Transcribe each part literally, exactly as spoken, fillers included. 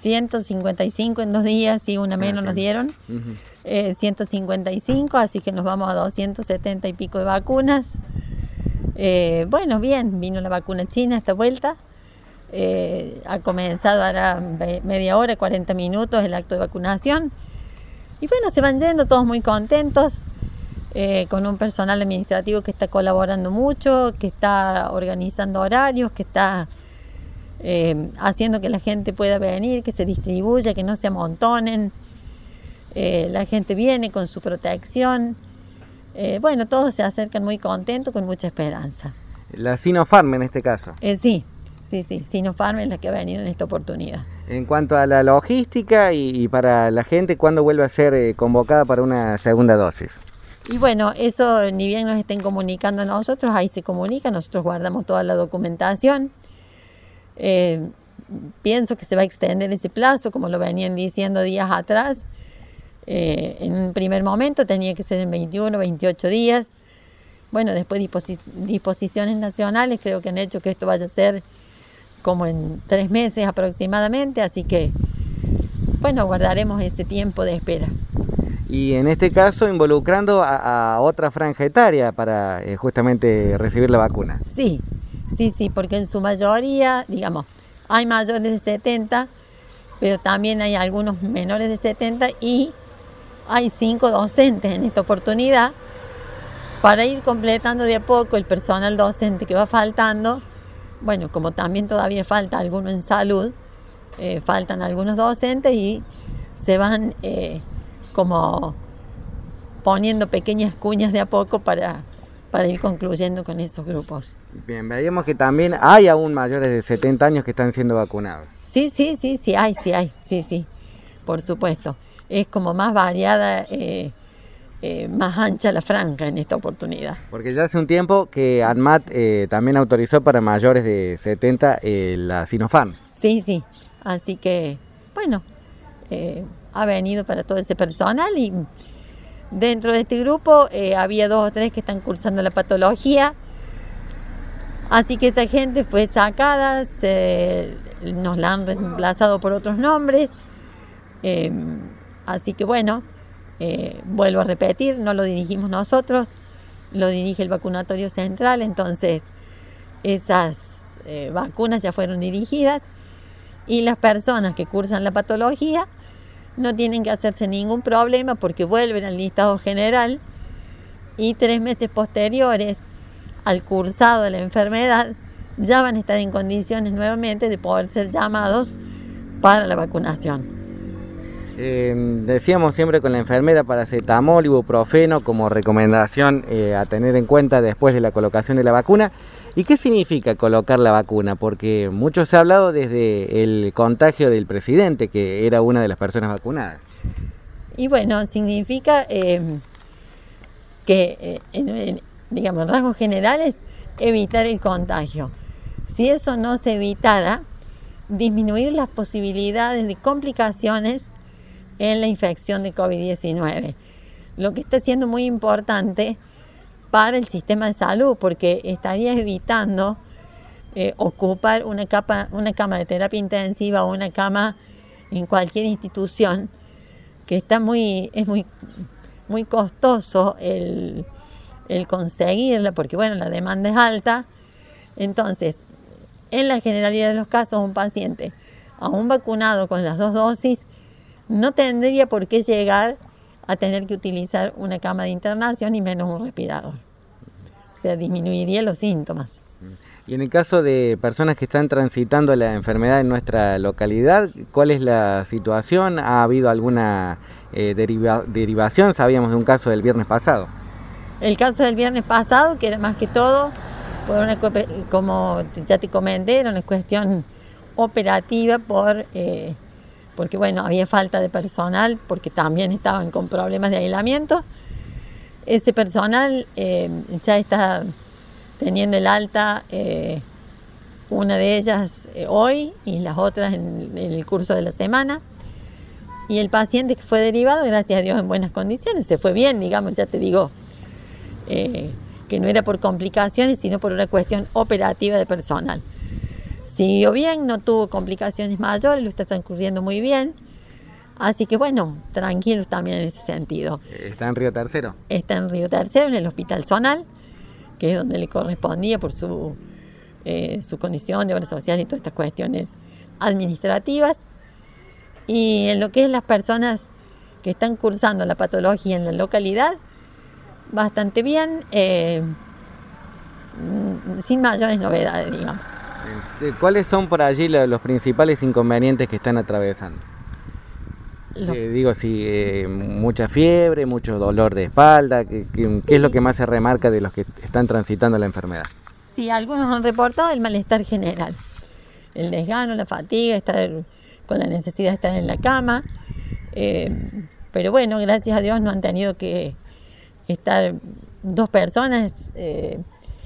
ciento cincuenta y cinco en dos días, y una menos ah, sí. nos dieron, uh-huh. eh, ciento cincuenta y cinco, así que nos vamos a doscientos setenta y pico de vacunas. Eh, bueno, bien, vino la vacuna china esta vuelta, eh, ha comenzado ahora media hora, cuarenta minutos el acto de vacunación, y bueno, se van yendo todos muy contentos, eh, con un personal administrativo que está colaborando mucho, que está organizando horarios, que está eh, haciendo que la gente pueda venir, que se distribuya, que no se amontonen, eh, la gente viene con su protección. Eh, bueno, todos se acercan muy contentos, con mucha esperanza. La Sinopharm en este caso. Eh, sí, sí, sí, Sinopharm es la que ha venido en esta oportunidad. En cuanto a la logística y, y para la gente, ¿cuándo vuelve a ser eh, convocada para una segunda dosis? Y bueno, eso ni bien nos estén comunicando a nosotros, ahí se comunica, nosotros guardamos toda la documentación. Eh, pienso que se va a extender ese plazo, como lo venían diciendo días atrás. Eh, en un primer momento tenía que ser en veintiuno, veintiocho días. Bueno, después disposi- disposiciones nacionales creo que han hecho que esto vaya a ser como en tres meses aproximadamente, así que bueno, guardaremos ese tiempo de espera. Y en este caso involucrando a, a otra franja etaria para eh, justamente recibir la vacuna. Sí, sí, sí, porque en su mayoría, digamos, hay mayores de setenta, pero también hay algunos menores de setenta y hay cinco docentes en esta oportunidad para ir completando de a poco el personal docente que va faltando. Bueno, como también todavía falta alguno en salud, eh, faltan algunos docentes y se van eh, como poniendo pequeñas cuñas de a poco para, para ir concluyendo con esos grupos. Bien, veíamos que también hay aún mayores de setenta años que están siendo vacunados. Sí, sí, sí, sí hay, sí hay, sí, sí, por supuesto. Es como más variada, eh, eh, más ancha la franja en esta oportunidad. Porque ya hace un tiempo que ANMAT eh, también autorizó para mayores de setenta eh, la Sinopharm. Sí, sí, así que, bueno, eh, ha venido para todo ese personal y dentro de este grupo eh, había dos o tres que están cursando la patología, así que esa gente fue sacada, se, nos la han reemplazado por otros nombres. Eh, Así que bueno, eh, vuelvo a repetir, no lo dirigimos nosotros, lo dirige el vacunatorio central, entonces esas eh, vacunas ya fueron dirigidas y las personas que cursan la patología no tienen que hacerse ningún problema porque vuelven al listado general y tres meses posteriores al cursado de la enfermedad ya van a estar en condiciones nuevamente de poder ser llamados para la vacunación. Eh, decíamos siempre con la enfermera paracetamol, ibuprofeno como recomendación eh, a tener en cuenta después de la colocación de la vacuna. ¿Y qué significa colocar la vacuna? Porque mucho se ha hablado desde el contagio del presidente, que era una de las personas vacunadas. Y bueno, significa eh, que, eh, en, en, digamos, en rasgos generales, evitar el contagio. Si eso no se evitara, disminuir las posibilidades de complicaciones en la infección de COVID diecinueve, lo que está siendo muy importante para el sistema de salud, porque estaría evitando eh, ocupar una, capa, una cama de terapia intensiva o una cama en cualquier institución, que está muy, es muy, muy costoso el, el conseguirla, porque bueno, la demanda es alta. Entonces, en la generalidad de los casos, un paciente aún vacunado con las dos dosis no tendría por qué llegar a tener que utilizar una cama de internación y menos un respirador. O sea, disminuiría los síntomas. Y en el caso de personas que están transitando la enfermedad en nuestra localidad, ¿cuál es la situación? ¿Ha habido alguna eh, deriva derivación? Sabíamos de un caso del viernes pasado. El caso del viernes pasado, que era más que todo, por una, como ya te comenté, era una cuestión operativa por... Eh, porque bueno, había falta de personal, porque también estaban con problemas de aislamiento. Ese personal eh, ya está teniendo el alta, eh, una de ellas eh, hoy y las otras en, en el curso de la semana. Y el paciente que fue derivado, gracias a Dios, en buenas condiciones, se fue bien, digamos, ya te digo, eh, que no era por complicaciones, sino por una cuestión operativa de personal. siguió bien, no tuvo complicaciones mayores, lo está transcurriendo muy bien. Así que bueno, tranquilos también en ese sentido. ¿Está en Río Tercero? Está en Río Tercero, en el Hospital Zonal, que es donde le correspondía por su, eh, su condición de obra social y todas estas cuestiones administrativas. Y en lo que es las personas que están cursando la patología en la localidad, bastante bien, eh, sin mayores novedades, digamos. ¿Cuáles son por allí los principales inconvenientes que están atravesando? Lo... Eh, digo, si eh, mucha fiebre, mucho dolor de espalda, ¿qué, qué, qué es lo que más se remarca de los que están transitando la enfermedad? Sí, algunos han reportado el malestar general, el desgano, la fatiga, estar con la necesidad de estar en la cama, eh, pero bueno, gracias a Dios no han tenido que estar dos personas, eh,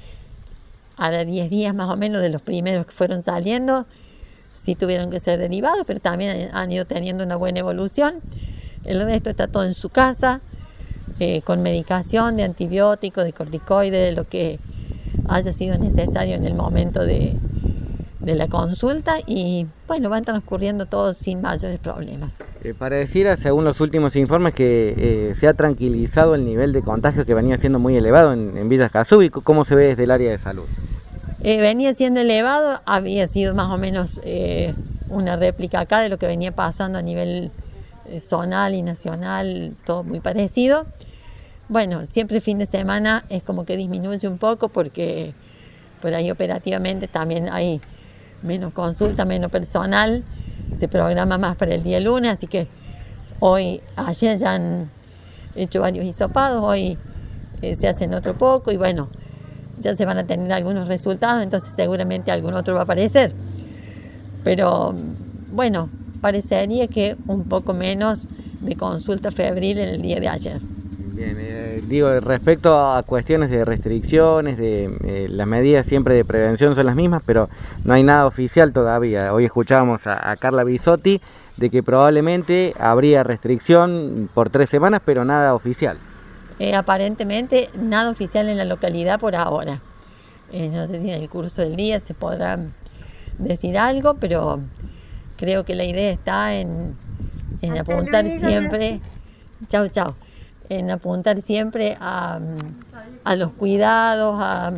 a diez días más o menos de los primeros que fueron saliendo, sí tuvieron que ser derivados, pero también han ido teniendo una buena evolución. El resto está todo en su casa, eh, con medicación de antibióticos, de corticoides, de lo que haya sido necesario en el momento de, de la consulta, y bueno, van transcurriendo todos sin mayores problemas. Eh, pareciera, según los últimos informes, que eh, se ha tranquilizado el nivel de contagio que venía siendo muy elevado en, en Villa Escazú. ¿Y cómo se ve desde el área de salud? Eh, venía siendo elevado, había sido más o menos eh, una réplica acá de lo que venía pasando a nivel eh, zonal y nacional, todo muy parecido. Bueno, siempre fin de semana es como que disminuye un poco porque por ahí operativamente también hay menos consulta, menos personal, se programa más para el día lunes, así que hoy, ayer ya han hecho varios hisopados, hoy eh, se hacen otro poco y bueno, ya se van a tener algunos resultados, entonces seguramente algún otro va a aparecer. Pero bueno, parecería que un poco menos de consulta febril en el día de ayer. Bien, eh, digo, respecto a cuestiones de restricciones, de eh, las medidas siempre de prevención son las mismas, pero no hay nada oficial todavía. Hoy escuchábamos a, a Carla Bisotti de que probablemente habría restricción por tres semanas, pero nada oficial. Eh, aparentemente nada oficial en la localidad por ahora. Eh, no sé si en el curso del día se podrá decir algo, pero creo que la idea está en, en apuntar siempre, chau chau, en apuntar siempre a, a los cuidados, a,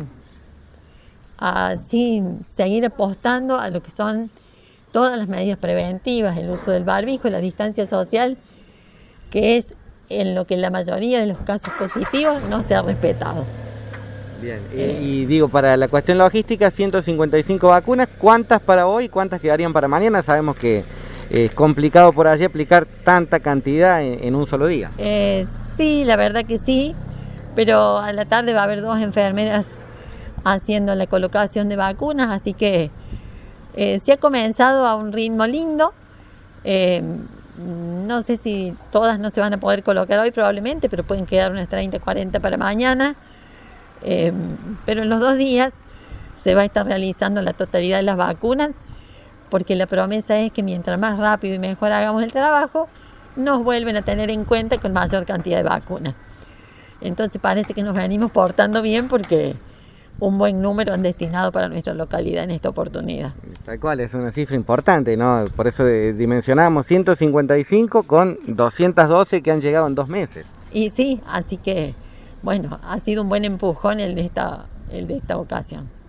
a sí, seguir apostando a lo que son todas las medidas preventivas, el uso del barbijo, la distancia social, que es en lo que la mayoría de los casos positivos no se ha respetado. Bien, eh, y digo, para la cuestión logística, ciento cincuenta y cinco vacunas, ¿cuántas para hoy? ¿Cuántas quedarían para mañana? Sabemos que es complicado por allí aplicar tanta cantidad en, en un solo día. Eh, sí, la verdad que sí, pero a la tarde va a haber dos enfermeras haciendo la colocación de vacunas, así que eh, se ha comenzado a un ritmo lindo. Eh, No sé si todas no se van a poder colocar hoy probablemente, pero pueden quedar unas treinta, cuarenta para mañana. Eh, pero en los dos días se va a estar realizando la totalidad de las vacunas, porque la promesa es que mientras más rápido y mejor hagamos el trabajo, nos vuelven a tener en cuenta con mayor cantidad de vacunas. Entonces parece que nos venimos portando bien porque un buen número han destinado para nuestra localidad en esta oportunidad. Tal cual, es una cifra importante, ¿no? Por eso dimensionamos ciento cincuenta y cinco con doscientas doce que han llegado en dos meses. Y sí, así que, bueno, ha sido un buen empujón el de esta, el de esta ocasión.